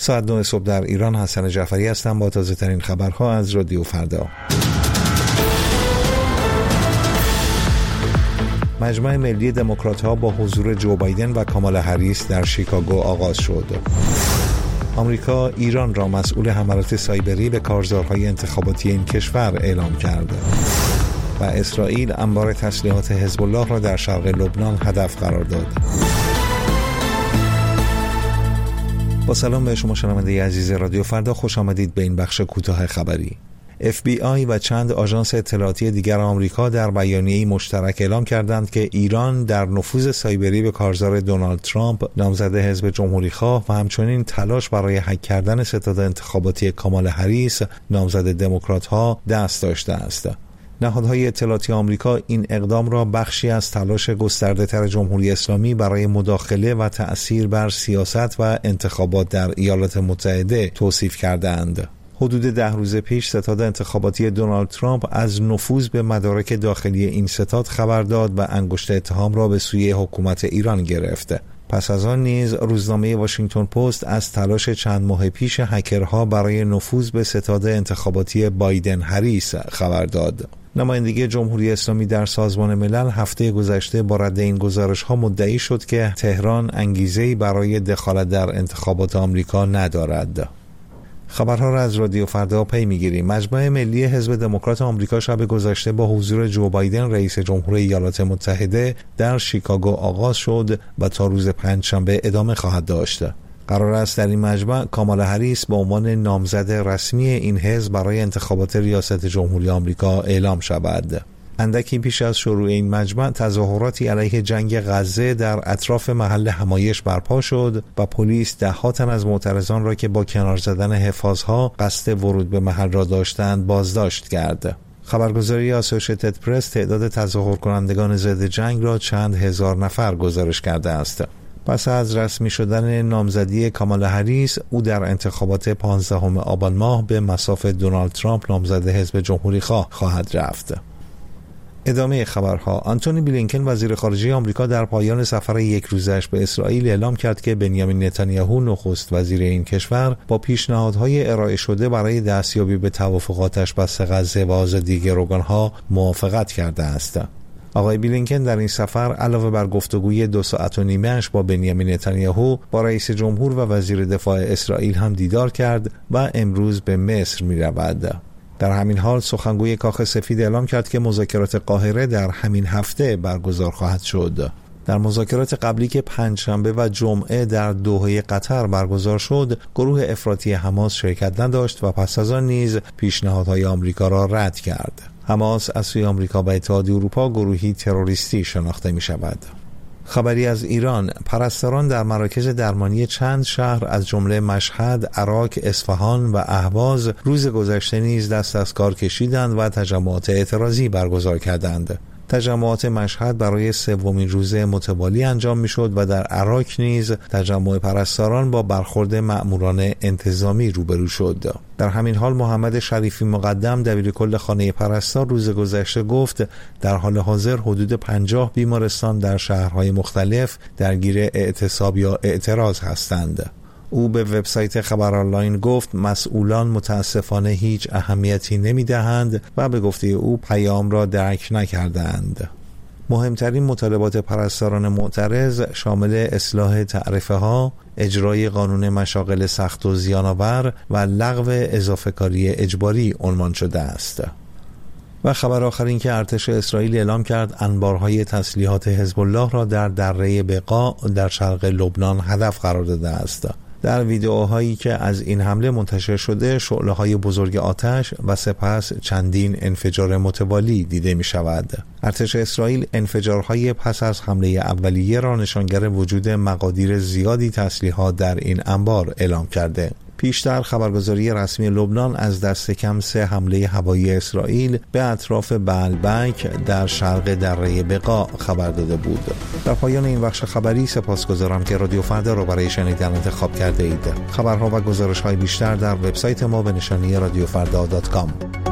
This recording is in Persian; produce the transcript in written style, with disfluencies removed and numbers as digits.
ساعت 9 صبح در ایران. حسن جعفری هستم با تازه ترین خبرها از رادیو فردا. مجمع ملی دموکرات‌ها با حضور جو بایدن و کامالا هریس در شیکاگو آغاز شد. آمریکا ایران را مسئول حملات سایبری به کارزارهای انتخاباتی این کشور اعلام کرد. و اسرائیل انبار تسلیحات حزب الله را در شرق لبنان هدف قرار داد. با سلام به شما شنونده عزیز رادیو فردا، خوش آمدید به این بخش کوتاه خبری. FBI و چند آژانس اطلاعاتی دیگر آمریکا در بیانیه‌ای مشترک اعلام کردند که ایران در نفوذ سایبری به کارزار دونالد ترامپ نامزد حزب جمهوری‌خواه و همچنین تلاش برای هک کردن ستاد انتخاباتی کامالا هریس نامزد دموکرات‌ها دست داشته است. نهادهای اطلاعاتی آمریکا این اقدام را بخشی از تلاش گسترده‌تر جمهوری اسلامی برای مداخله و تأثیر بر سیاست و انتخابات در ایالات متحده توصیف کردند. حدود 10 روز پیش ستاد انتخاباتی دونالد ترامپ از نفوذ به مدارک داخلی این ستاد خبر داد و انگشت اتهام را به سوی حکومت ایران گرفت. پس از آن نیز روزنامه واشنگتن پست از تلاش چند ماه پیش هکرها برای نفوذ به ستاد انتخاباتی بایدن هریس خبر داد. نمایندگی جمهوری اسلامی در سازمان ملل هفته گذشته با رد این گزارش‌ها مدعی شد که تهران انگیزه‌ای برای دخالت در انتخابات آمریکا ندارد. خبرها را از رادیو فردا پی می‌گیریم. مجمع ملی حزب دموکرات آمریکا شب گذشته با حضور جو بایدن رئیس جمهور ایالات متحده در شیکاگو آغاز شد و تا روز پنجشنبه ادامه خواهد داشت. قرار است در این مجمع کامالا هریس به عنوان نامزد رسمی این حزب برای انتخابات ریاست جمهوری آمریکا اعلام شود. اندکی پیش از شروع این مجمع تظاهراتی علیه جنگ غزه در اطراف محل همایش برپا شد و پلیس ده‌ها تن از معترضان را که با کنار زدن حفاظها قصد ورود به محل را داشتند بازداشت کرد. خبرگزاری آسوشیتد پرس تعداد تظاهر کنندگان ضد جنگ را چند هزار نفر گزارش کرده است. پس از رسمی شدن نامزدی کامالا هریس، او در انتخابات 15 آبان ماه به مصاف دونالد ترامپ نامزد حزب جمهوری‌خواه خواهد رفت. ادامه خبرها. آنتونی بلینکن وزیر خارجه آمریکا در پایان سفر یک روزش به اسرائیل اعلام کرد که بنیامین نتانیاهو نخست وزیر این کشور با پیشنهادهای ارائه شده برای دستیابی به توافقاتش بس غزه و آزادی گروگانها موافقت کرده است. آقای بلینکن در این سفر علاوه بر گفتگوی 2 ساعت و نیمه‌اش با بنیامین نتانیاهو با رئیس جمهور و وزیر دفاع اسرائیل هم دیدار کرد و امروز به مصر می‌رود. در همین حال سخنگوی کاخ سفید اعلام کرد که مذاکرات قاهره در همین هفته برگزار خواهد شد. در مذاکرات قبلی که پنجشنبه و جمعه در دوحه قطر برگزار شد، گروه افراطی حماس شرکت نداشت و پس از آن نیز پیشنهادهای آمریکا را رد کرد. حماس از سوی آمریکا و اتحادیه اروپا گروهی تروریستی شناخته می شود. خبری از ایران. پرستاران در مراکز درمانی چند شهر از جمله مشهد، عراق، اصفهان و اهواز روز گذشته نیز دست از کار کشیدند و تجمعات اعتراضی برگزار کردند. تجمعات مشهد برای 3مین روز متوالی انجام میشد و در عراق نیز تجمع پرستاران با برخورد مأموران انتظامی روبرو شد. در همین حال محمد شریفی مقدم دبیرکل خانه پرستار روز گذشته گفت در حال حاضر حدود 50 بیمارستان در شهرهای مختلف درگیر اعتصاب یا اعتراض هستند. او به وبسایت خبر آنلاین گفت مسئولان متاسفانه هیچ اهمیتی نمی‌دهند و به گفته او پیام را درک نکردند. مهمترین مطالبات پرستاران معترض شامل اصلاح تعرفه ها، اجرای قانون مشاغل سخت و زیان‌آور و لغو اضافه کاری اجباری عنوان شده است. و خبر آخر این که ارتش اسرائیل اعلام کرد انبارهای تسلیحات حزب الله را در دره بقا در شرق لبنان هدف قرار داده است. در ویدئوهایی که از این حمله منتشر شده شعله‌های بزرگ آتش و سپس چندین انفجار متوالی دیده می شود. ارتش اسرائیل انفجارهای پس از حمله اولیه را نشانگر وجود مقادیر زیادی تسلیحات در این انبار اعلام کرده. پیشتر خبرگزاری رسمی لبنان از دست کم 3 حمله هوایی اسرائیل به اطراف بعلبک در شرق دره بقا خبر داده بود. در پایان این بخش خبری سپاسگزارم که رادیو فردا را برای شنیدن انتخاب کرده اید. خبرها و گزارش‌های بیشتر در وبسایت ما به نشانی radiofrda.com.